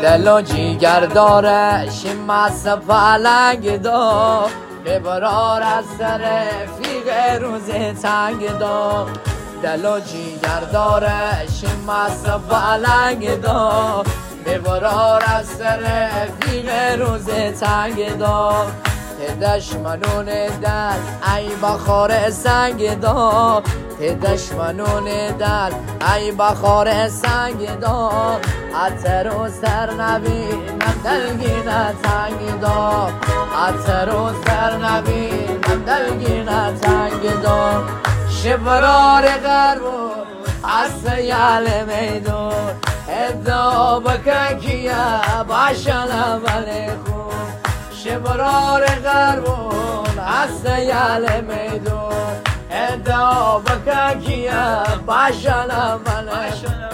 دل و جیگر داره شمس پلنگ دا ببرار از سر فیغ روز تنگ دا دل و جیگر داره شمس پلنگ دا ببرار از سر فیغ روز تنگ دا دشمنون دل ای بخار سنگ دا دشمنون دل ای بخار سنگ دا عطر و سر نبینم دلگینه تنگ دا عطر و سر نبینم دلگینه تنگ دا شبرار غربو از یال میدون ادعا بکن کیا باشن ولی خون شبرار غربون از یال میدون ادعا بکن کیا باشن ولی